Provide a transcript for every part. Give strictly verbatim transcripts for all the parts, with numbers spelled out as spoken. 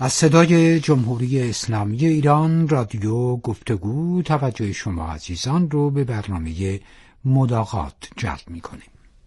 از صدای جمهوری اسلامی ایران رادیو گفتگو توجه شما عزیزان رو به برنامه ملاقات جلب می‌کنه.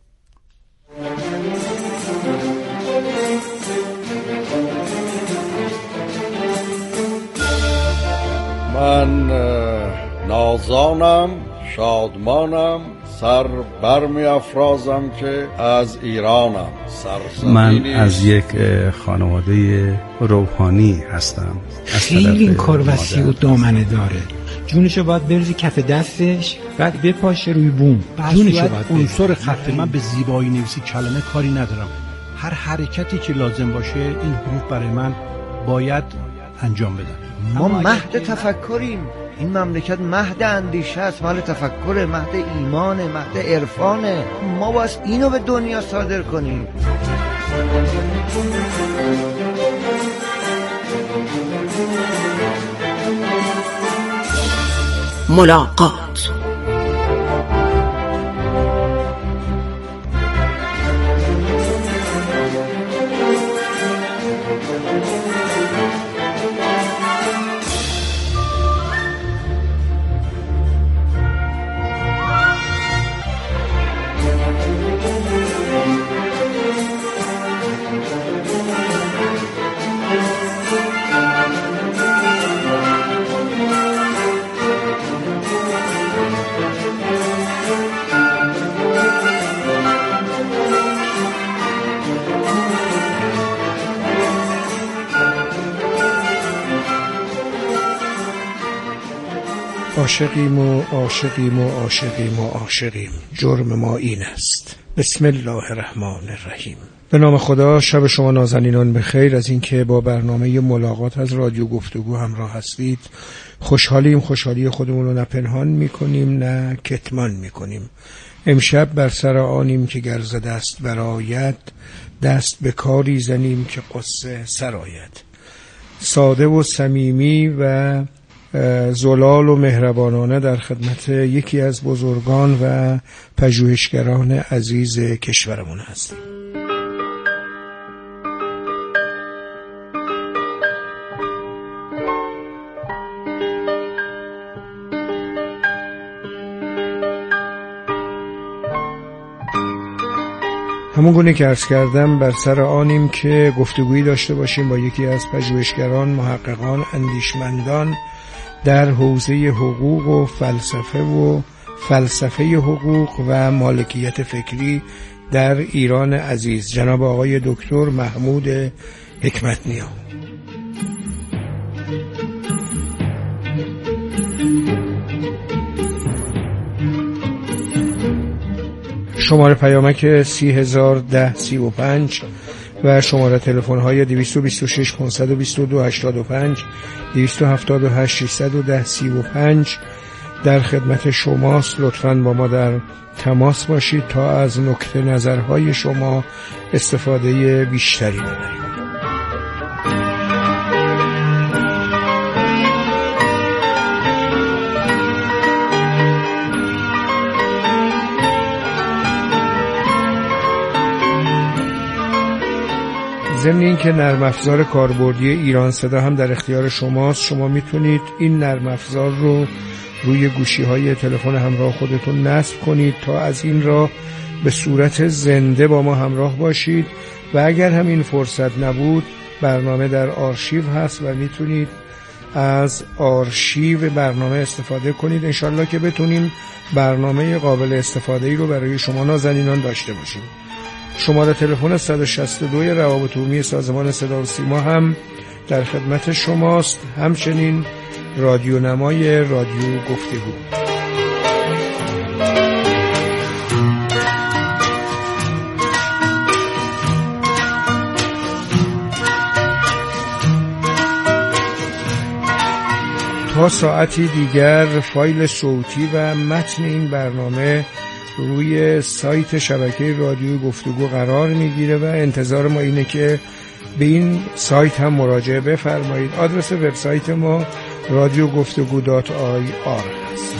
من نازانم، شادمانم، سر برمی افرازم که از ایرانم. من از یک خانواده روحانی هستم. خیلی این کار وسیع و دامنه داره. جونشو باید بریزی کف دستش، بعد بپاشه روی بوم. جونشو باید عنصر خط من به زیبایی نویسی کلمه کاری ندارم. هر حرکتی که لازم باشه این حروف برای من باید انجام بدن. ما مهد تفکریم. این مملکت مهد اندیشه است، مال تفکر، مهد ایمانه، مهد عرفانه. ما باید اینو به دنیا صادر کنیم. ملاقات. عاشقیم و عاشقیم و عاشقیم و عاشقیم، جرم ما این است. بسم الله الرحمن الرحیم. به نام خدا. شب شما نازنینان بخیر. از اینکه با برنامه ملاقات از رادیو گفتگو همراه هستید خوشحالیم. خوشحالی خودمون رو نه پنهان میکنیم نه کتمان میکنیم. امشب بر سر آنیم که گر ز دست برآید، دست به کاری زنیم که قصه سرآید. ساده و صمیمی و زلال و مهربانانه در خدمت یکی از بزرگان و پژوهشگران عزیز کشورمون هستیم. همون گونه که عرض کردم بر سر آنیم که گفتگویی داشته باشیم با یکی از پژوهشگران، محققان، اندیشمندان در حوزه حقوق و فلسفه و فلسفه حقوق و مالکیت فکری در ایران عزیز، جناب آقای دکتر محمود حکمت‌نیا. شماره پیامک سی هزار ده سی و پنج و شماره تلفن های دویست و بیست و شش پانصد و بیست و دو هشتاد و پنج دویست و هفتاد و هشت ششصد و ده سی و پنج در خدمت شماست. لطفاً با ما در تماس باشید تا از نکته نظرهای شما استفاده بیشتری ببرید. ضمن این که نرم افزار کاربردی ایران صدا هم در اختیار شماست. شما میتونید این نرم افزار رو روی گوشی های تلفن همراه خودتون نصب کنید تا از این راه به صورت زنده با ما همراه باشید و اگر هم این فرصت نبود برنامه در آرشیو هست و میتونید از آرشیو برنامه استفاده کنید. انشالله که بتونیم برنامه قابل استفاده ای رو برای شما نازنینان داشته باشیم. شماره تلفن صد و شصت و دو روابط عمومی سازمان صدا و سیما هم در خدمت شماست. همچنین رادیو نمای رادیو گفتگو. تا ساعتی دیگر فایل صوتی و متن این برنامه روی سایت شبکه رادیو گفتگو قرار میگیره و انتظار ما اینه که به این سایت هم مراجعه بفرمایید. آدرس وبسایت ما رادیو گفتگو دات آی آر هست.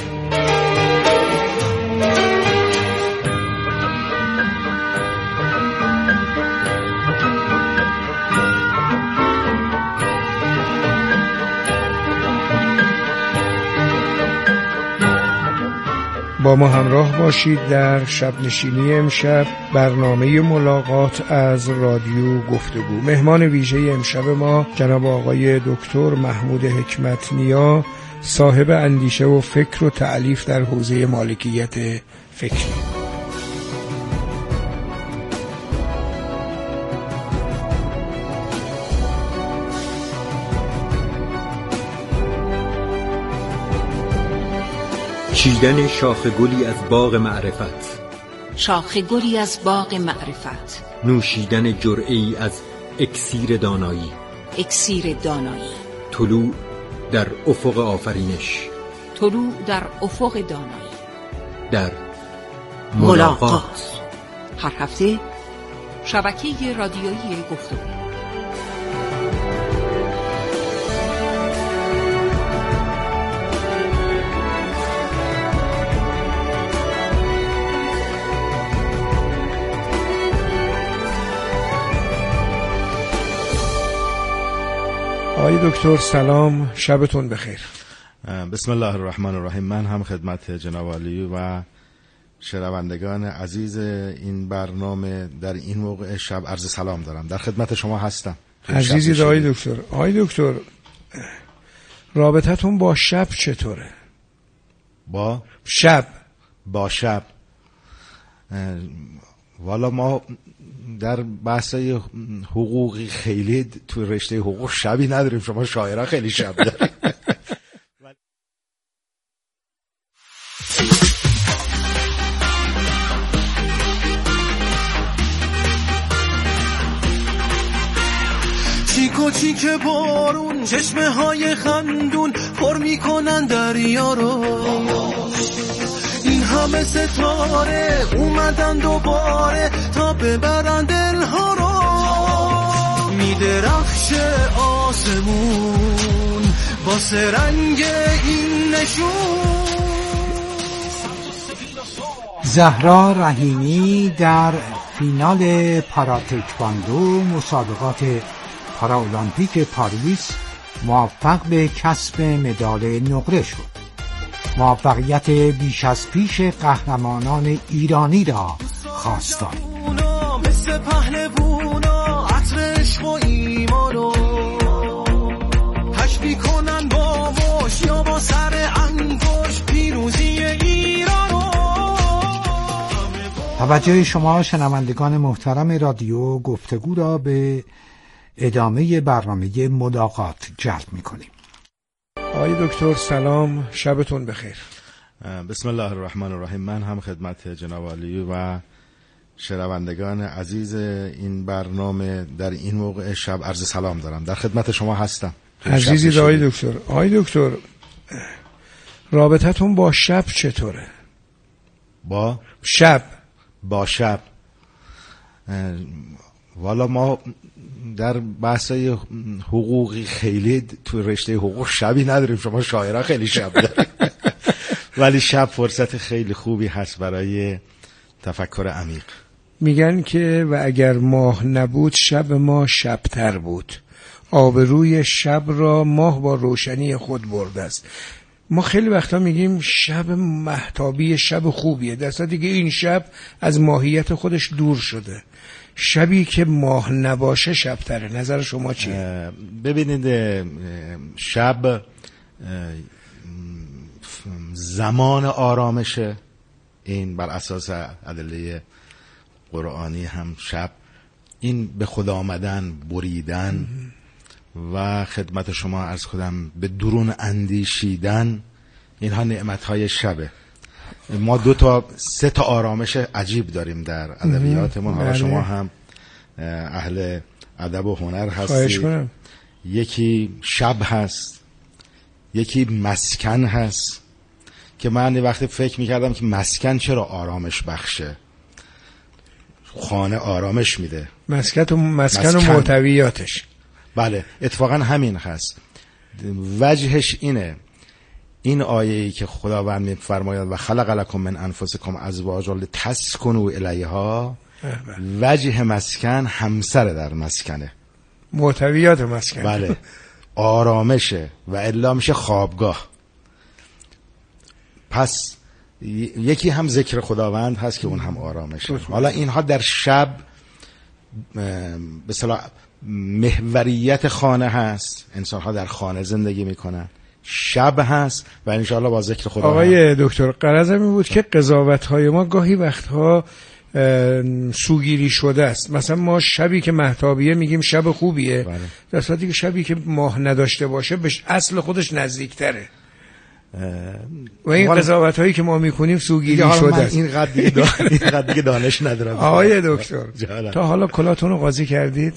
با ما همراه باشید در شب نشینی امشب، برنامه ملاقات از رادیو گفتگو. مهمان ویژه امشب ما جناب آقای دکتر محمود حکمت نیا، صاحب اندیشه و فکر و تألیف در حوزه مالکیت فکری. چیدن شاخ گلی از باغ معرفت، شاخ گلی از باغ معرفت، نوشیدن جرعه‌ای از اکسیر دانایی، اکسیر دانایی، طلوع در افق آفرینش، طلوع در افق دانایی، در ملاقات. ملاقات. هر هفته شبکه رادیویی گفتگو. آقای دکتر سلام، شبتون بخیر. بسم الله الرحمن الرحیم. من هم خدمت جناب عالی و شنوندگان عزیز این برنامه در این موقع شب عرض سلام دارم. در خدمت شما هستم. عزیزی آقای دکتر، آقای دکتر رابطتون با شب چطوره؟ با شب با شب والا ما در بحث حقوقی خیلی تو رشته حقوق شبی نداریم. شما شاعرها خیلی شب داریم. چیکو چیک بارون، چشمه های خندون پر میکنن دریا رو. این همه ستاره اومدن دوباره تا ببرن دلها رو. میدرخش آسمون با سرنگ این نشون. زهرا رحیمی در فینال پاراتکواندو مسابقات پاراولمپیک پاریس موفق به کسب مدال نقره شد. موفقیت بیش از پیش قهرمانان ایرانی را خواستار. مثل پهلوونا عطر عشق و ایمانو هش میکنن با مش یا با سر انگوش پیروزی ایرانو. توجه شما شنوندگان محترم رادیو گفتگو را به ادامه برنامه ملاقات جلب می‌کنیم. آقای دکتر سلام، شبتون بخیر. بسم الله الرحمن الرحیم. من هم خدمت جناب عالی و شنوندگان عزیز این برنامه در این موقع شب عرض سلام دارم. در خدمت شما هستم. عزیزی آقای دکتر، آقای دکتر رابطتون با شب چطوره؟ با شب با شب والا ما در بحث حقوقی خیلی تو رشته حقوق شبی نداریم. شما شاعرها خیلی شب داریم. ولی شب فرصت خیلی خوبی هست برای تفکر عمیق. میگن که و اگر ماه نبود شب ما شبتر بود، آبروی شب را ماه با روشنی خود برده است. ما خیلی وقتا میگیم شب مهتابی شب خوبیه، در صورتی که این شب از ماهیت خودش دور شده. شبی که ماه نباشه شبتره. نظر شما چیه؟ ببینید شب زمان آرامشه. این بر اساس ادله قرآنی هم شب این به خدا آمدن، بریدن و خدمت شما عرض کنم به درون اندیشیدن، اینها نعمتهای شبه. ما دو تا سه تا آرامش عجیب داریم در ادبیاتمون. حالا شما هم اهل ادب و هنر هستید. یکی شب هست، یکی مسکن هست که من یه وقتی فکر میکردم که مسکن چرا آرامش بخشه، خانه آرامش میده، مسکن و مسکن, مسکن. و محتویاتش. بله اتفاقا همین هست. وجهش اینه، این آیه‌ای که خداوند می‌فرماید و خلق لکم من انفسکم ازواجا لتسکنوا الیها، وجه مسکن همسر در مسکنه، محتویات مسکن. بله آرامشه و الا میشه خوابگاه. پس یکی هم ذکر خداوند هست که اون هم آرامشه. حالا اینها در شب به اصطلاح محوریت خانه هست، انسان ها در خانه زندگی میکنن، شب هست و انشاءالله با ذکر خداوند. آقای دکتر غرضم این بود که قضاوت های ما گاهی وقتها سوگیری شده است. مثلا ما شبی که مهتابیه میگیم شب خوبیه، بله. در صورتی که شبی که ماه نداشته باشه به اصل خودش نزدیکتره و این قضاوت هایی که ما میکنیم سوگیری شده است. این قد دیگه دان... این قد دیگه دانش ندارم. آقای دکتر تا حالا کلاتون رو قاضی کردید؟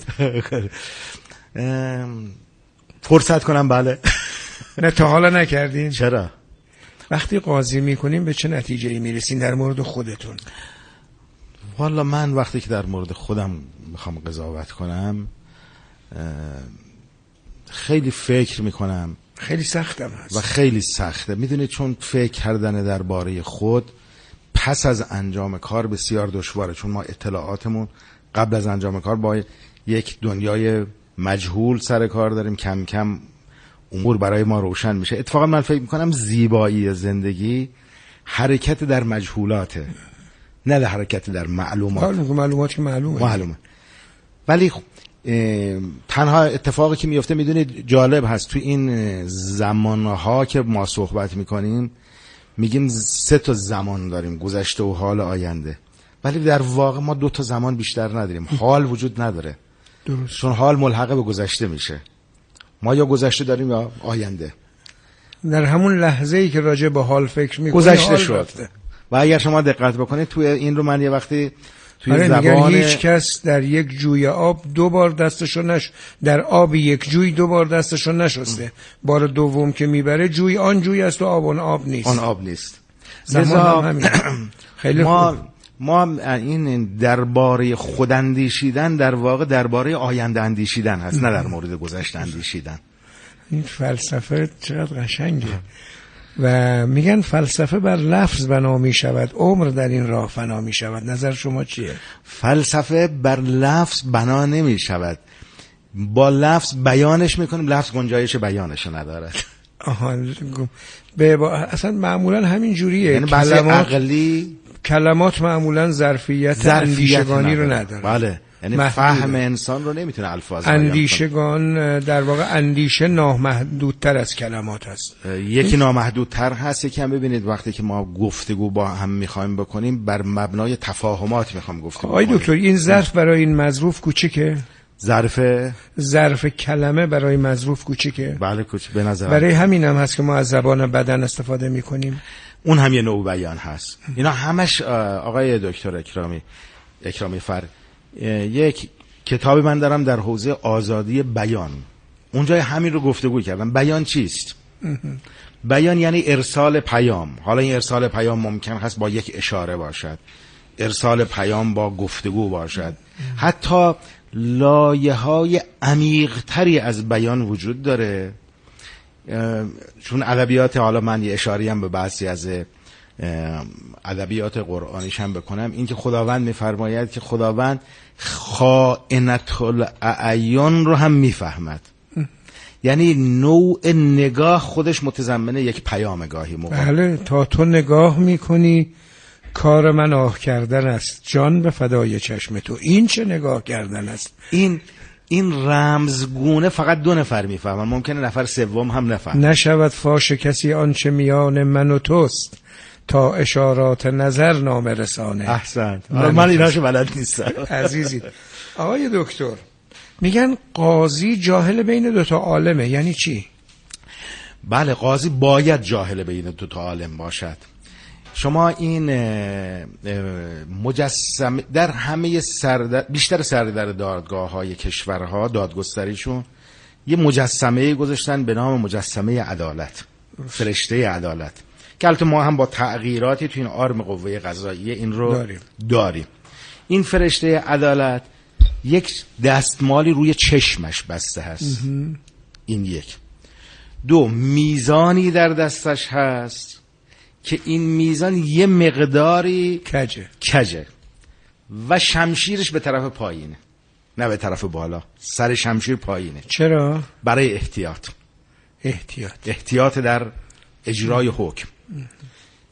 فرصت کنم بله. نه تا حالا نکردین؟ چرا؟ وقتی قاضی میکنیم به چه نتیجه ای میرسین در مورد خودتون؟ والا من وقتی که در مورد خودم میخوام قضاوت کنم خیلی فکر میکنم. خیلی سختم هست و خیلی سخته. میدونید چون فکر کردن درباره خود پس از انجام کار بسیار دشواره، چون ما اطلاعاتمون قبل از انجام کار با یک دنیای مجهول سر کار داریم، کم کم امور برای ما روشن میشه. اتفاقا من فکر میکنم زیبایی زندگی حرکت در مجهولاته، نه در حرکت در معلومات. معلومات که معلومه معلومه ولی تنها اتفاقی که میفته میدونید جالب هست، تو این زمانها که ما صحبت میکنیم میگیم سه تا زمان داریم، گذشته و حال آینده، ولی در واقع ما دو تا زمان بیشتر نداریم. حال وجود نداره درست. چون حال ملحق به گذشته میشه. ما یا گذشته داریم یا آینده. در همون لحظه ای که راجع به حال فکر میکنی گذشته شد. و اگر شما دقت بکنید توی این رو من یه وقتی توی آره زبان هیچ کس در یک جوی آب دو بار دستشو نش در آب یک جوی دو بار دستشو نشسته. بار دوم که میبره جوی آن جوی است و آب اون آب نیست. آن آب نیست. زمان هم خیلی ما خوب. ما این درباره خود اندیشیدن در واقع درباره آینده اندیشیدن هست، نه در مورد گذشته اندیشیدن. این فلسفه چقدر قشنگه. و میگن فلسفه بر لفظ بنا می شود، عمر در این راه فنا می شود. نظر شما چیه؟ فلسفه بر لفظ بنا نمی شود، با لفظ بیانش میکنیم، لفظ گنجایش بیانش ندارد. آها به با... اصلا معمولا همین جوریه. یعنی کلمات عقلی کلمات معمولا ظرفیت اندیشگانی رو نداره. بله یعنی محدوده. فهم انسان رو نمیتونه الفاظ بیان کنه. اندیشگان در واقع اندیشه نامحدودتر از کلمات هست. یکی نامحدودتر هست، یکی هم ببینید وقتی که ما گفتگو با هم میخوایم بکنیم بر مبنای تفاهمات میخوام گفتگو آقای دکتر این ظرف برای این مظروف کوچیکه؟ ظرف ظرف کلمه برای مظروف کوچیکه؟ بله کوچیک به نظر. برای همین هم هست که ما از زبان بدن استفاده میکنیم. اون هم یه نوع بیان هست. اینا همش آقای دکتر اکرامی اکرامی فر یک کتابی من دارم در حوزه آزادی بیان، اونجا همین رو گفتگو کردم. بیان چیست؟ بیان یعنی ارسال پیام. حالا این ارسال پیام ممکن هست با یک اشاره باشد، ارسال پیام با گفتگو باشد، حتی لایه‌های عمیق‌تری از بیان وجود داره. چون ادبیات، حالا من یه اشاری هم به بعضی از ادبیات قرآنیش هم بکنم، این که خداوند میفرماید که خداوند خائنة الاعیان رو هم میفهمد. یعنی نوع نگاه خودش متضمن یک پیام گاهی موقع. بله تا تو نگاه میکنی کار من آه کردن است، جان به فدای چشم تو. این چه نگاه کردن است؟ این این رمزگونه فقط دو نفر میفهمن، ممکنه نفر سوم هم نفهم. نشود فاش کسی آنچه میان من و توست، تا اشارات نظر نام رسانه. احسنت. من, من ایناشو بلد نیستم. عزیزی آقای دکتر میگن قاضی جاهل بین دوتا عالمه، یعنی چی؟ بله قاضی باید جاهل بین دوتا عالم باشد. شما این مجسم در همه سردر بیشتر سردر دادگاه های کشورها دادگستریشون یه مجسمه گذاشتن به نام مجسمه عدالت، فرشته عدالت، که البته ما هم با تغییراتی تو این آرم قوه قضاییه این رو داریم. داریم. این فرشته عدالت یک دستمالی روی چشمش بسته هست. این یک. دو، میزانی در دستش هست که این میزان یه مقداری کجه کجه و شمشیرش به طرف پایینه نه به طرف بالا. سر شمشیر پایینه. چرا؟ برای احتیاط. احتیاط احتیاط در اجرای حکم.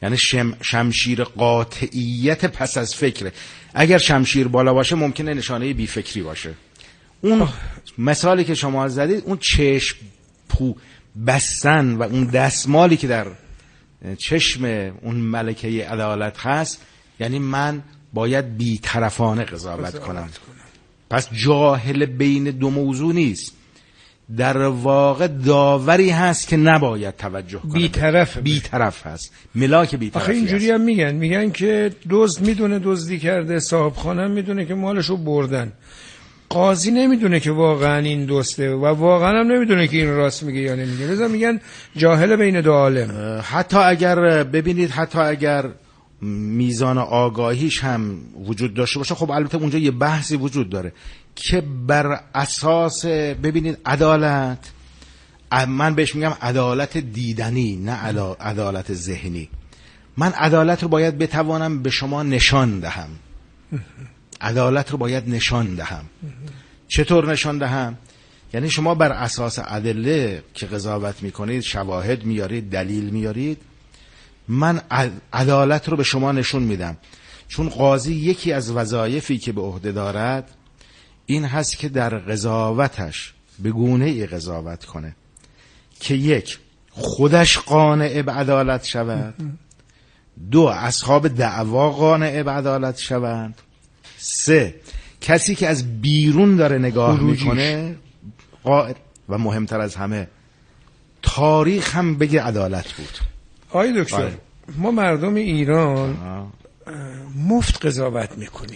یعنی شم شمشیر قاطعیت پس از فکره. اگر شمشیر بالا باشه ممکنه نشانه بی فکری باشه. اون مثالی که شما زدید، اون چشم پو بستن و اون دستمالی که در چشم اون ملکه عدالت هست، یعنی من باید بی‌طرفانه قضاوت کنم. پس جاهل بین دو موضوع نیست، در واقع داوری هست که نباید توجه کنه. بی‌طرف بی‌طرف هست، ملاک بی‌طرفی. آخه اینجوری هم میگن میگن که دزد میدونه دزدی کرده، صاحب خانه میدونه که مالشو بردن، قاضی نمیدونه که واقعا این دوسته و واقعا هم نمیدونه که این راست میگه یا نمیگه. لذا میگن جاهل بین دو عالم. حتی اگر ببینید، حتی اگر میزان آگاهیش هم وجود داشته باشه، خب البته اونجا یه بحثی وجود داره که بر اساس ببینید عدالت، من بهش میگم عدالت دیدنی نه عدالت ذهنی. من عدالت رو باید بتوانم به شما نشان دهم، عدالت رو باید نشان دهم. چطور نشان دهم؟ یعنی شما بر اساس ادله که قضاوت میکنید، شواهد میارید، دلیل میارید، من عدالت رو به شما نشون میدم. چون قاضی یکی از وظایفی که به عهده دارد این هست که در قضاوتش به گونه‌ای قضاوت کنه که یک، خودش قانع به عدالت شود، دو، اصحاب دعوا قانع به عدالت شوند، سه، کسی که از بیرون داره نگاه میکنه قائل، و مهمتر از همه تاریخ هم بگه عدالت بود. آقای دکتر، باید. ما مردم ایران مفت قضاوت میکنیم،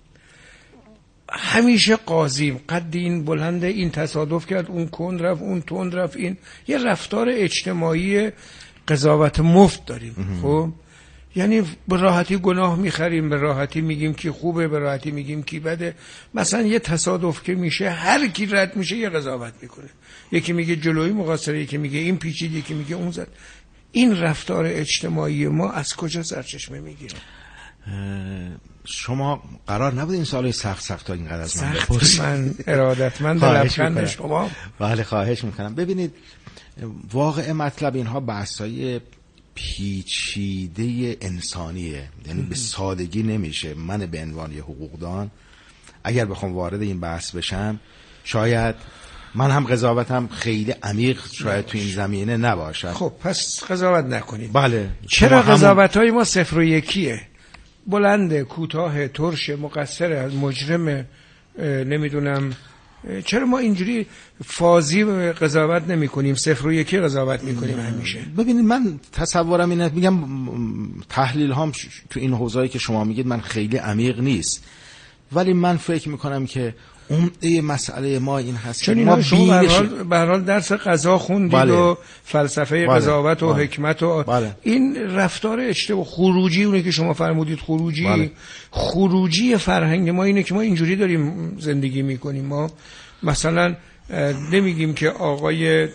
همیشه قاضیم، قد این بلنده، این تصادف کرد، اون کند رفت، اون تند رفت، این یه رفتار اجتماعی قضاوت مفت داریم. خب یعنی به راحتی گناه میخریم، به راحتی میگیم کی خوبه، به راحتی میگیم کی بده. مثلا یه تصادف که میشه، هر کی رد میشه یه قضاوت میکنه، یکی میگه جلوی مقصره، یکی میگه این پیچید، یکی میگه اون زد. این رفتار اجتماعی ما از کجا سرچشمه میگیره؟ شما قرار نبود این سوالای سخت سخت تا اینقدر از من بپرسید. من ارادتمند لبخند شما. بله خواهش میکنم. ببینید واقع مطلب اینها بحثای پیچیده انسانیه، یعنی به سادگی نمیشه. من به عنوان یه حقوقدان اگر بخوام وارد این بحث بشم، شاید من هم قضاوتم خیلی عمیق شاید تو این زمینه نباشه. خب پس قضاوت نکنید. بله. چرا قضاوت‌های ما صفر و یکیه؟ بلنده، کوتاه، ترش، مقصر، مجرم، نمیدونم. چرا ما اینجوری فازی قضاوت نمی کنیم، صفر و یکی قضاوت می کنیم همیشه؟ ببینید من تصورم اینه، میگم تحلیل هام تو این حوزه‌ای که شما میگید من خیلی عمیق نیست، ولی من فکر میکنم که عمده مسئله ما این هست چون که ما شما به هر حال درس قضا خوندید. بله. و فلسفه بله. قضاوت و بله. حکمت و بله. این رفتار اجتماعی خروجی، اونه که شما فرمودید خروجی بله. خروجی فرهنگ ما اینه که ما اینجوری داریم زندگی میکنیم. ما مثلا نمیگیم که آقای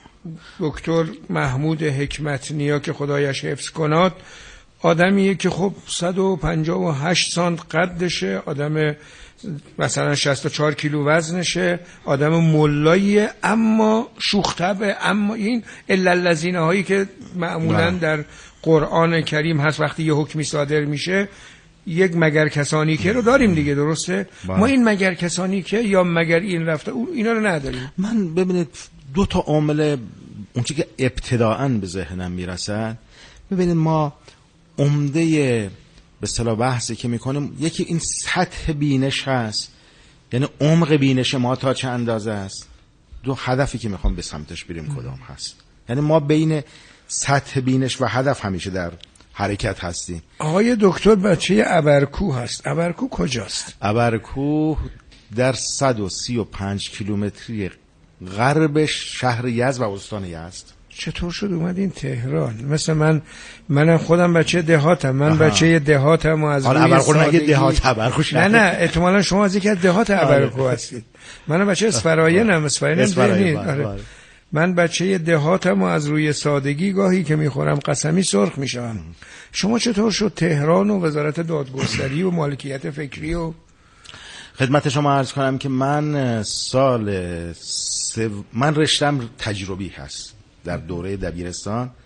دکتر محمود حکمت نیا که خدایش حفظ کناد آدمیه که خب صد و پنجاه و هشت سانت قدشه، آدم مثلا شصت و چهار کیلو وزنشه، آدم ملاییه اما شوخ طبعه، اما این الا الذین هایی که معمولا در قرآن کریم هست وقتی یه حکمی صادر میشه یک مگر کسانی که رو داریم دیگه، درسته؟ با. ما این مگر کسانی که یا مگر این رفته اینا رو نداریم. من ببینید دو تا عامل اونچه که ابتداءً به ذهنم میرسد، ببینید ما عمده به اصطلاح بحثی که میکنیم یکی این سطح بینش هست، یعنی عمق بینش ما تا چه اندازه است، دو هدفی که میخوام به سمتش بریم کدام هست. یعنی ما بین سطح بینش و هدف همیشه در حرکت هستیم. آقای دکتر بچه ابرکوه هست. ابرکوه کجاست؟ ابرکوه در صد و سی و پنج کیلومتری غرب شهر یزد و استان یزد. چطور شد اومدین تهران؟ مثل من منم خودم بچه دهاتم، من آها. بچه دهاتم و از روی ابرکوه نگه دهات ابرکوه نه نه احتمالاً شما از یکی دهات ابرکوه هستید. منم بچه اسفراینم، اسفراین آره. من بچه دهاتم و از روی سادگی گاهی که میخورم قسمی سرخ میشم. شما چطور شد تهران و وزارت دادگستری و مالکیت فکری و خدمت شما عرض کنم که من سال سو... من رشتم تجربی هست. در دوره دبیرستان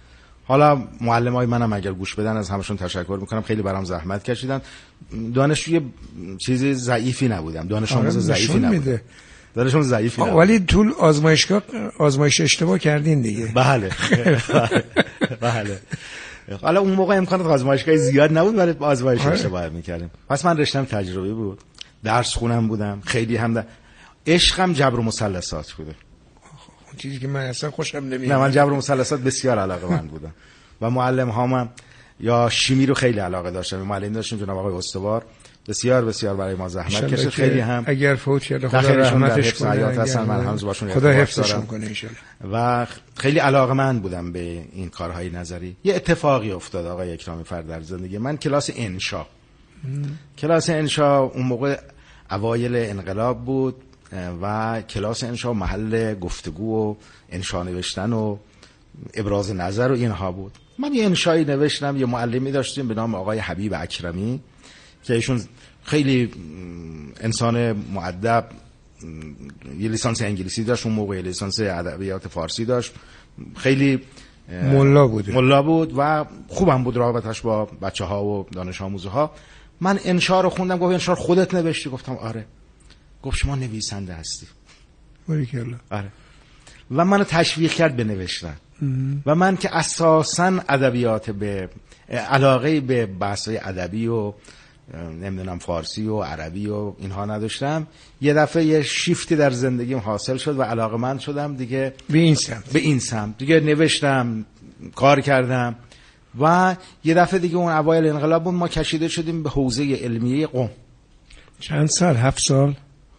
حالا معلمای منم اگر گوش بدن از همشون تشکر میکنم، خیلی برام زحمت کشیدن. دانشجوی چیزی ضعیفی نبودم، دانش آموز ضعیفی نبودم، دانش آموز ضعیفی نبودم. ولی طول آزمایشگاه آزمایش اشتباه کردین دیگه. بله بله. حالا اون موقع امکانات آزمایشگاهی زیاد نبود ولی آزمایش اشتباه میکردیم. پس من رشتم تجربی بود، درس خونم بودم، خیلی هم در... عشقم جبر و مثلثات بوده، چیزی که من اصلا خوشم نمیاد. نه من جبر و مثلثات بسیار علاقه من بودم و معلم هامم یا شیمی رو خیلی علاقه داشتم. معلم داشتیم جناب آقای استوار، بسیار بسیار برای ما زحمت کشید. خیلی هم اگر فوت کرده خدا رحمتش کنه، هستن من هنوز باشون خدا حفظشون کنه ان شاء الله. و خیلی علاقه من بودم به این کارهای نظری. یه اتفاقی افتاد آقای اکرامی فر در زندگی من. کلاس انشا کلاس انشا اون موقع اوایل انقلاب بود و کلاس انشا محل گفتگو و انشا نوشتن و ابراز نظر و اینها بود. من یه انشایی نوشتم، یه معلمی داشتیم به نام آقای حبیب اکرمی که ایشون خیلی انسان مؤدب، یه لیسانس انگلیسی داشت اون موقع، لیسانس ادبیات فارسی داشت، خیلی ملا بود ملا بود و خوبم بود رابطش با بچه‌ها و دانش آموزها. من انشا رو خوندم، گفت انشا رو خودت نوشتی؟ گفتم آره. گفت شما نویسنده هستی؟ باریکلا. آره. و منو تشویق کرد به نوشتن. و من که اساساً ادبیات به علاقه به بحث‌های ادبی و نمیدونم فارسی و عربی و اینها نداشتم، یه دفعه یه شیفتی در زندگیم حاصل شد و علاقه‌مند شدم دیگه به این سمت به این سمت دیگه. نوشتم، کار کردم و یه دفعه دیگه اون اوایل انقلاب بود، ما کشیده شدیم به حوزه علمیه قم. چند سال؟ هفت سال؟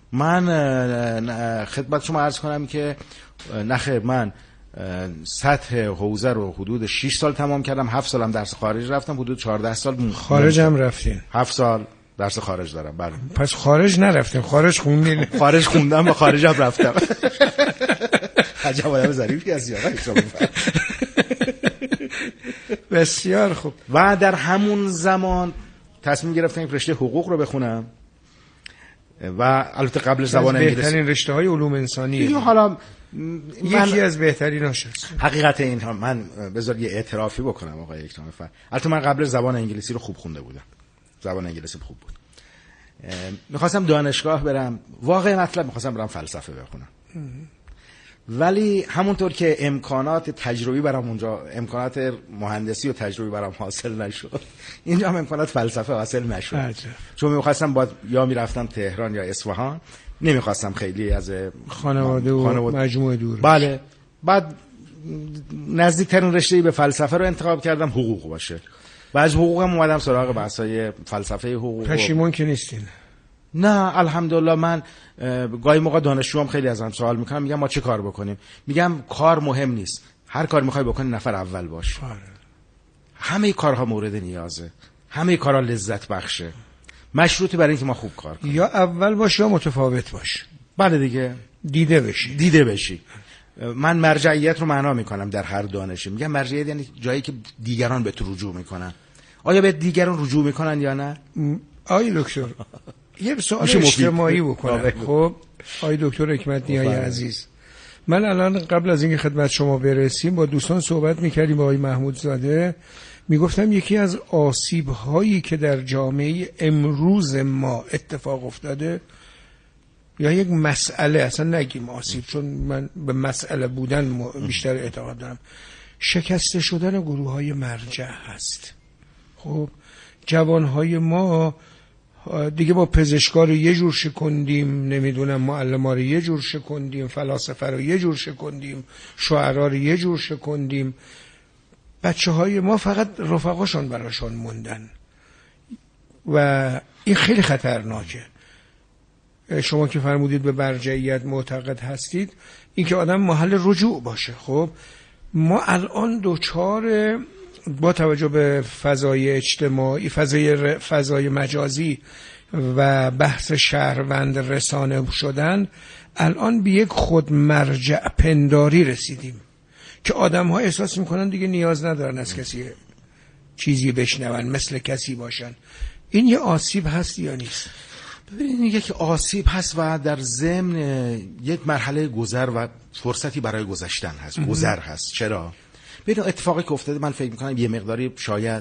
من خدمت شما عرض کنم که نخیر، من سطح حوزه رو حدود شش سال تمام کردم، هفت سالم درس خارج رفتم، حدود چهارده سال خارج هم رفتین؟ هفت سال درس خارج دارم. بله. پس خارج نرفتین، خارج خوندین؟ خارج خوندم و خارج هم رفتم. عجب آدم ظریفی هستی آقا اکرامی فر. بسیار خوب. و در همون زمان تصمیم گرفتم که رشته حقوق رو بخونم و البته قبل زبان انگلیسی. بهترین رشته های علوم انسانیه. حالا یکی از بهتریناش است. حقیقت این ها من بذار یه اعترافی بکنم آقای اکرامی فر. البته من قبل زبان انگلیسی رو خوب خونده بودم، زبان انگلیسی خوب بود. میخواستم دانشگاه برم، واقعا مطلب میخواستم برم فلسفه بخونم، ولی همونطور که امکانات تجربی برام اونجا، امکانات مهندسی و تجربی برام حاصل نشد، اینجا هم امکانات فلسفه حاصل نشد. عجب. چون میخواستم با یا میرفتم تهران یا اصفهان، نمیخواستم خیلی از خانواده و خانواده مجموعه دور. بله. بعد نزدیکترین رشته‌ای به فلسفه رو انتخاب کردم حقوق باشه و از حقوقم اومدم سراغ بحث‌های فلسفه حقوق. پشیمون که نیستین؟ نه الحمدلله. من گاهی موقع دانشجوام خیلی ازم سوال میکنن، میگم ما چه کار بکنیم؟ میگم کار مهم نیست، هر کار میخوای بکنی نفر اول باش. آره. همه کارها مورد نیازه، همه کارها لذت بخشه، مشروطی برای اینکه ما خوب کار کنیم. یا اول باش یا متفاوت باش. بله دیگه، دیده بشی. دیده بشی. من مرجعیت رو معنا میکنم در هر دانشی. میگم مرجعیت یعنی جایی که دیگران به تو رجوع میکنن. آیا به دیگران رجوع میکنن یا نه؟ آی دکتر یه سوال اجتماعی بکنم. خب آی دکتر حکمت نیایی عزیز، من الان قبل از اینکه خدمت شما برسیم با دوستان صحبت میکردیم، با آقای محمود زاده میگفتم یکی از آسیب هایی که در جامعه امروز ما اتفاق افتاده، یا یک مسئله، اصلا نگیم آسیب چون من به مسئله بودن بیشتر اعتقاد دارم، شکسته شدن گروه های مرجع هست. خب جوانهای ما دیگه با پزشکا رو یه جور شکندیم، نمیدونم معلما رو یه جور شکندیم، فلاسفه رو یه جور شکندیم، شاعرا رو یه جور شکندیم، بچه های ما فقط رفقاشون براشون موندن و این خیلی خطرناکه. شما که فرمودید به مرجعیت معتقد هستید، این که آدم محل رجوع باشه. خب ما الان دوچار با توجه به فضای اجتماعی، فضای فضای مجازی و بحث شهروند رسانه شدن، الان به یک خود مرجع پنداری رسیدیم که آدم ها احساس میکنن دیگه نیاز ندارن از کسی چیزی بشنون، مثل کسی باشن. این یه آسیب هست یا نیست؟ ببینید یک آسیب هست و در ضمن یک مرحله گذر و فرصتی برای گذشتن هست. گذر هست. چرا؟ ببین اتفاقی که افتاده من فکر میکنم یه مقداری شاید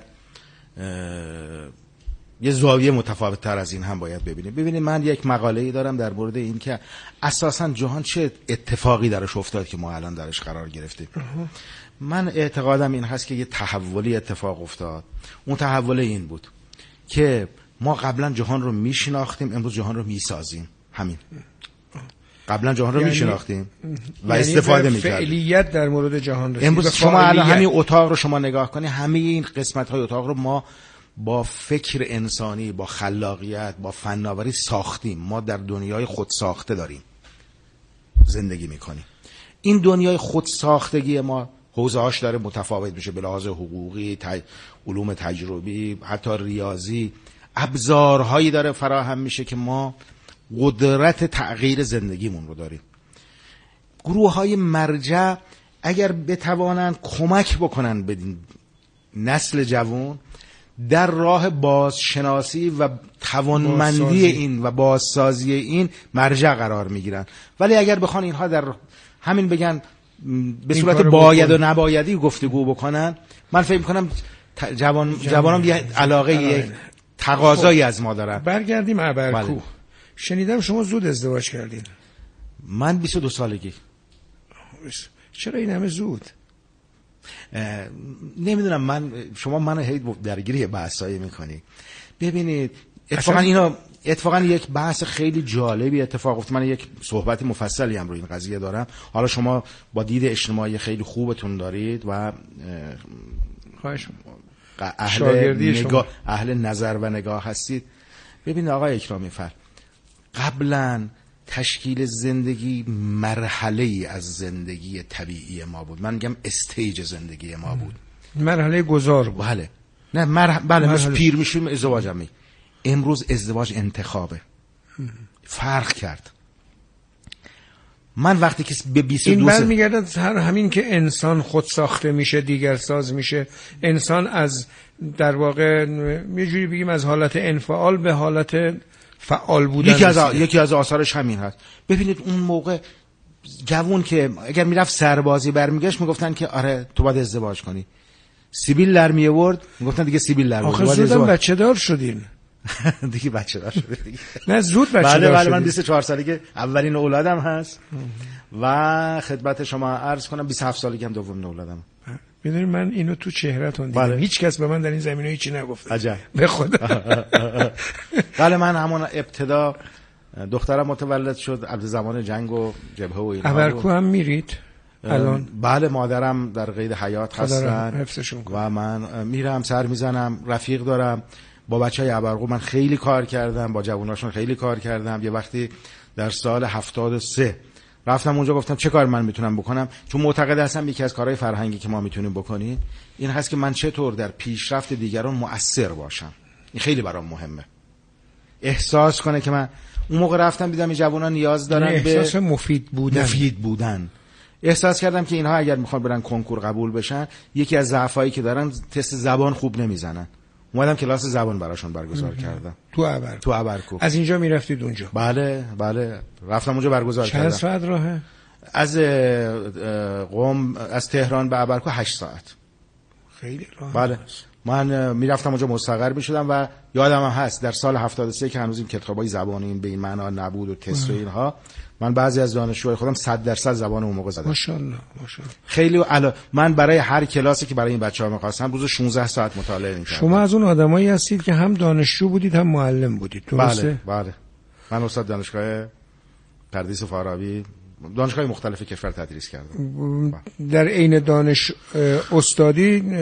یه زاویه متفاوت تر از این هم باید ببینیم. ببینید من یک مقاله‌ای دارم در مورد این که اساساً جهان چه اتفاقی درش افتاد که ما الان درش قرار گرفتیم. من اعتقادم این هست که یه تحولی اتفاق افتاد. اون تحول این بود که ما قبلا جهان رو میشناختیم، امروز جهان رو میسازیم. همین. قبلا جهان رو یعنی میشناختیم و یعنی استفاده میکردیم. فعلیت در مورد جهان رسید. امروز شما الان همین اتاق رو شما نگاه کنید، همه این قسمت‌های اتاق رو ما با فکر انسانی، با خلاقیت، با فناوری ساختیم. ما در دنیای خود ساخته داریم زندگی میکنیم. این دنیای خود ساختگی ما حوزه‌هاش داره متفاوت میشه به لحاظ حقوقی، تج... علوم تجربی، حتی ریاضی. ابزارهایی داره فراهم میشه که ما قدرت تغییر زندگیمون رو داریم. گروه‌های مرجع اگر بتوانند کمک بکنن به نسل جوان در راه بازشناسی و توانمندی بازسازی. این و بازسازی این مرجع قرار میگیرن، ولی اگر بخوان اینها در همین بگن به صورت باید و نبایدی گفتگو بکنن، من فکر میکنم جوان جوانان یه علاقه یه تقاضایی از ما دارن. برگردیم ابرکو. بله. شنیدم شما زود ازدواج کردین. من بیست و دو سالگی. چرا این همه زود؟ نمیدونم، من شما منو هی درگیری بحثایی میکنی. ببینید اتفاقا اینا اتفاقا یک بحث خیلی جالبی اتفاق افتاد. من یک صحبت مفصلی هم روی این قضیه دارم. حالا شما با دید اجتماعی خیلی خوبتون دارید و خواهش اهل نگاه اهل نظر و نگاه هستید. ببینید آقای اکرامی فر، قبلا تشکیل زندگی مرحله ای از زندگی طبیعی ما بود. من میگم استیج زندگی ما بود، مرحله گذار بود. بله نه مرح... بله مرحله... پیر میشیم ازدواج هم می. امروز ازدواج انتخابه. فرق کرد. من وقتی که به بیست و دو این برمیگرده هر همین که انسان خود ساخته میشه، دیگر ساز میشه، انسان از در واقع یه جوری بگیم از حالت انفعال به حالت فعال بودن. یکی از آ... یکی از آثارش همین هست. ببینید اون موقع جوون که اگر میرفت سربازی برمیگشت میگفتن که آره تو باید ازدواج کنی. سیبیل در می آورد میگفتن دیگه سیبیل در آخه زودم بچه دار شدین. دیگه بچه دار شده دیگه. نه زود بچه بله دار بله شدین. من بیست و چهار سالگی اولین اولادم هست و خدمت شما عرض کنم بیست و هفت سالگی هم دومین اولادم. میدونی من اینو تو چهرهتون دیدم. بله. هیچ کس به من در این زمینه هیچی نگفت. عجب. به خدا. بله من همون ابتدا دخترم متولد شد عبدالزمان جنگ و جبهه و اینا. ابرکو هم میرید الان؟ بله مادرم در قید حیات هستن و من میرم سر میزنم. رفیق دارم با بچهای ابرقو من خیلی کار کردم، با جواناشون خیلی کار کردم. یه وقتی در سال هفتاد و سه رفتم اونجا گفتم چه کار من میتونم بکنم، چون معتقد هستم یکی از کارهای فرهنگی که ما میتونیم بکنیم این هست که من چطور در پیشرفت دیگران مؤثر باشم. این خیلی برام مهمه. احساس کنه که من اون موقع رفتم دیدم این جوونا نیاز دارن احساس به احساس مفید بودن. مفید بودن. احساس کردم که اینها اگر میخوان برن کنکور قبول بشن، یکی از ضعفایی که دارن تست زبان خوب نمیزنن. اومدم کلاس زبان براشون برگزار کردم. تو ابرکو. تو ابرکو. از اینجا میرفتید اونجا؟ بله بله رفتم اونجا برگزار کردم. چند ساعت راهه؟ از قم از تهران به ابرکو هشت ساعت. خیلی راه. بله من میرفتم اونجا مستقر میشدم و یادم هم هست در سال هفتاد و سه که هنوز این کتابای زبانی این به این معنا نبود و تست و اینها، من بعضی از دانشجوهای خودم صد درصد زبان اون موقع زدم. ماشاءالله ماشاءالله. خیلی علا... من برای هر کلاسی که برای این بچه‌ها می‌خواستم روز شانزده ساعت مطالعه می‌کردم. شما از اون آدمایی هستید که هم دانشجو بودید هم معلم بودید، درسته؟ بله بله. من استاد دانشگاه پردیس و فارابی دانشگاه مختلف کشور تدریس کردم. در عین دانش استادی